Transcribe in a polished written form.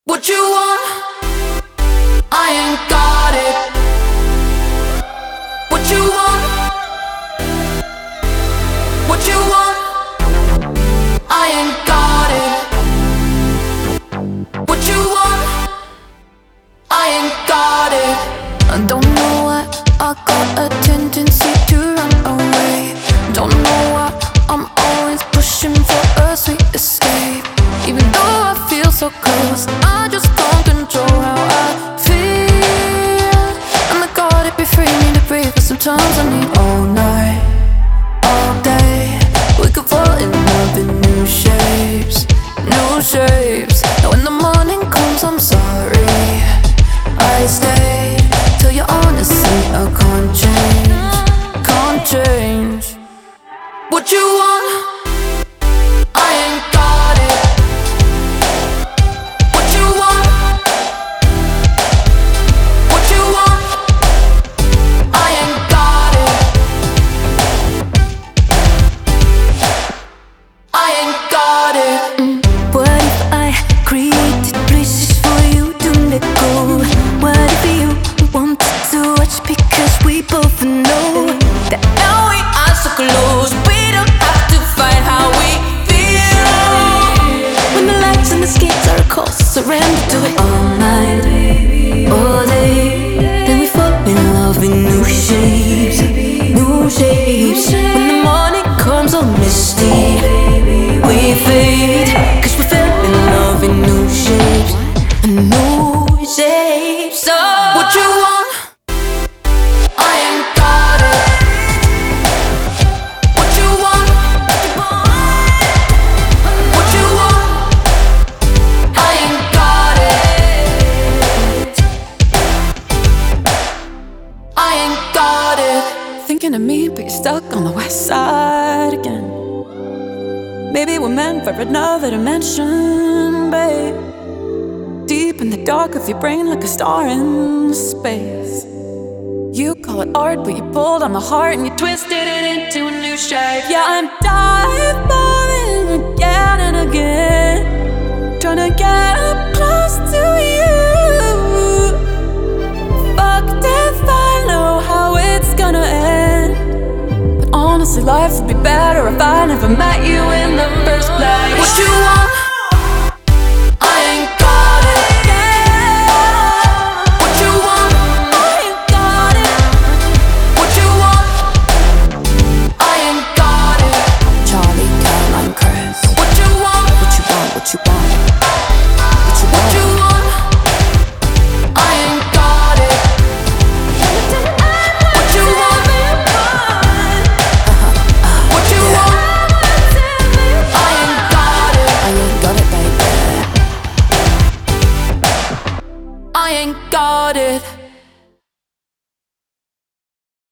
What you want? I ain't got it. What you want? What you want? I ain't got it. What you want? I ain't got it. I don't know why I got a tendency to run away. Don't know why I'm always pushing for a sweet escape. Even though I feel so close, I just can't control how I feel. And I gotta be free, need to breathe, but sometimes I need all night, all day. We could fall in love in new shapes, new shapes. Now when the morning comes, I'm sorry I stayed till you're honestly I can't change, can't change. What you want? I ain't got it. What you want? What you want? I ain't got it. I ain't got it. What if I created places for you to let go? What if you wanted to watch because we both know that now we are so close, we don't have to fight how we feel. When the lights and the skates are cold, surrender to it all night, all day. Then we fall in love in new shapes, new shapes. When the morning comes all misty, we fade, 'cause we fell in love in new shapes, new shapes. So What you want? I ain't got it. What you want? What you want? I ain't got it. I ain't got it. Thinking of me, but you're stuck on the west side again. Maybe we're meant for another dimension, babe. Deep in the dark of your brain, like a star in space. You call it art, but you pulled on the heart and you twisted it into a new shape. Yeah, I'm diving again and again, trying to get up close to you. Fucked if I know how it's gonna end. But honestly, life would be better if I never met you in the first place. What you want? I ain't got it. What you want? I ain't got it. What you want? I ain't got it. Charlie, Caroline, Chris. What you want? What you want? What you want? What you What want? you want? I ain't got it. What you want? What you want? I ain't got it. I ain't got it, baby. I ain't got it.